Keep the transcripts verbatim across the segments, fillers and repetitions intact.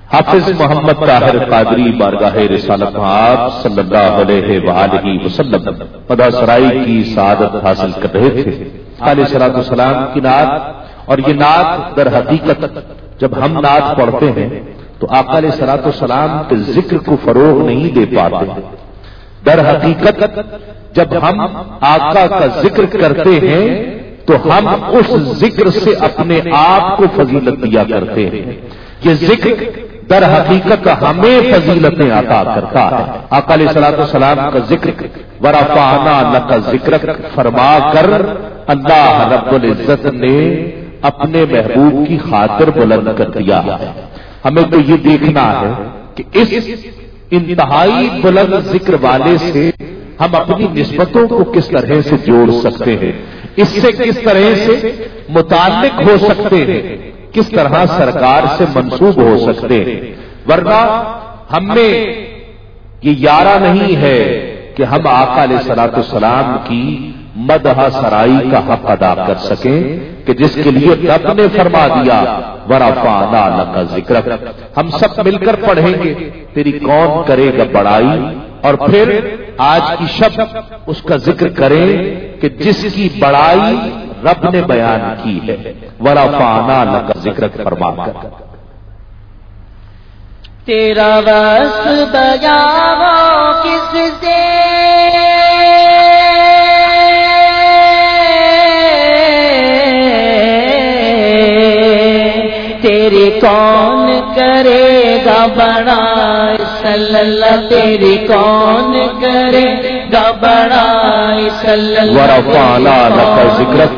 حافظ محمد طاہر قادری بارگاہ رسالت آپ صلی اللہ علیہ وآلہ وسلم مدح سرائی کی سعادت حاصل کر رہے تھے. علیہ الصلوۃ والسلام کی نعت، اور یہ نعت در حقیقت جب ہم نعت پڑھتے ہیں تو آقا علیہ الصلوۃ والسلام کے ذکر کو فروغ نہیں دے پاتے. در حقیقت جب ہم آقا کا ذکر کرتے ہیں تو ہم اس ذکر سے اپنے آپ کو فضیلت دیا کرتے ہیں. یہ ذکر در حقیقت ہمیں فضیلتیں عطا کرتا ہے. آقا علیہ الصلوۃ والسلام کا ذکر ورفعنا لک ذکرک فرما کر اللہ رب العزت نے اپنے محبوب کی خاطر بلند کر دیا ہے. ہمیں تو یہ دیکھنا ہے کہ اس انتہائی بلند ذکر والے سے ہم اپنی نسبتوں کو کس طرح سے جوڑ سکتے ہیں، اس سے کس طرح سے متعلق ہو سکتے ہیں، کس طرح سرکار سے منسوب ہو سکتے ہیں. ورنہ ہم میں یہ یارہ نہیں ہے کہ ہم آقا علیہ الصلوۃ والسلام کی مدح سرائی کا حق ادا کر سکیں کہ جس کے لیے رب نے فرما دیا ورفعنا لک ذکرک. ہم سب مل کر پڑھیں گے تیری کون کرے گا بڑائی، اور پھر آج کی شب اس کا ذکر کریں کہ جس کی بڑائی رب نے بیان کی ہے. ورفعنا لک ذکرک فرما کر تیرا وصف بیان کس سے تیری کون کرے گا بڑائی، صلی اللہ تیری کون کرے گا بڑائی، صلی اللہ ورفعنا لک ذکرک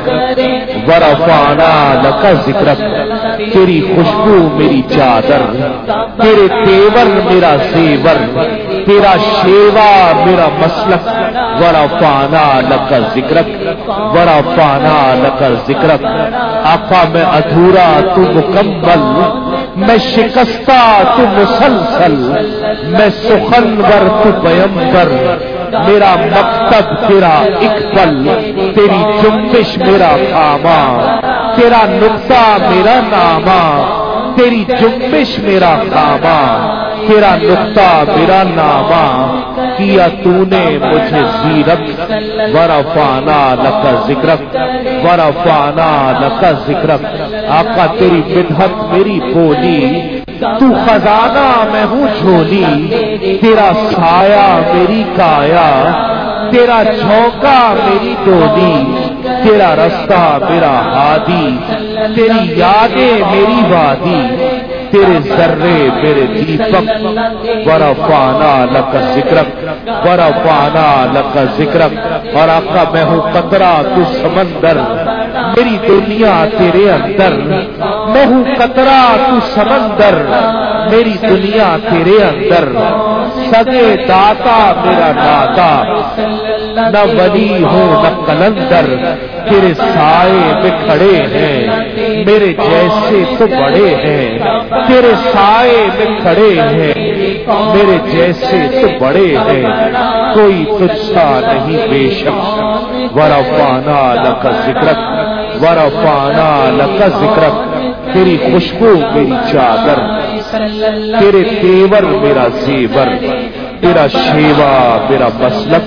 ورفعنا لک ذکرک. تیری خوشبو میری چادر، تیرے تیور میرا زیور، تیرا شیوا میرا مسلک. ورفعنا لک ذکرک ورفعنا لک ذکرک. آقا میں ادھورا تو مکمل، میں شکستہ تو مسلسل، میں سخنور تو پیمبر. میرا مکتب تیرا اقبل، تیری جنبش میرا خامہ، تیرا نقطہ میرا نامہ. تیری جنبش میرا خامہ، تیرا نقطہ میرا نامہ. کیا تو نے مجھے زیرک ورفعنا لک ذکرک ورفعنا لک ذکرک. آقا تیری مدحت میری بولی، تو خزانہ میں ہوں جھولی. تیرا سایہ میری کایا، تیرا جھونکا میری ڈولی. تیرا رستہ میرا ہادی، تیری یادیں میری وادی. تیرے ذرے میرے دیپک. ورفعنا لک ذکرک ورفعنا لک ذکرک. اور آقا میں ہوں قطرہ تو سمندر، میری دنیا تیرے اندر. میں ہوں قطرہ تو سمندر، میری دنیا تیرے اندر. سگے داتا میرا داتا، نہ ولی ہو نہ کلندر. تیرے سائے میں کھڑے ہیں میرے جیسے تو بڑے ہیں. تیرے سائے میں کھڑے ہیں میرے جیسے تو بڑے ہیں. کوئی تجھ سا نہیں بے شک. ورفعنا لک ذکرک ورفعنا لک ذکرک. تیری خوشبو میری چادر، تیرے تیور میرا زیور، تیرا شیوا میرا مسلک.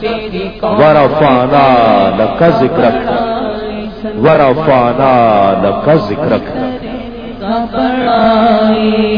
ورفعنا لک ذکرک ورفعنا لک ذکرک.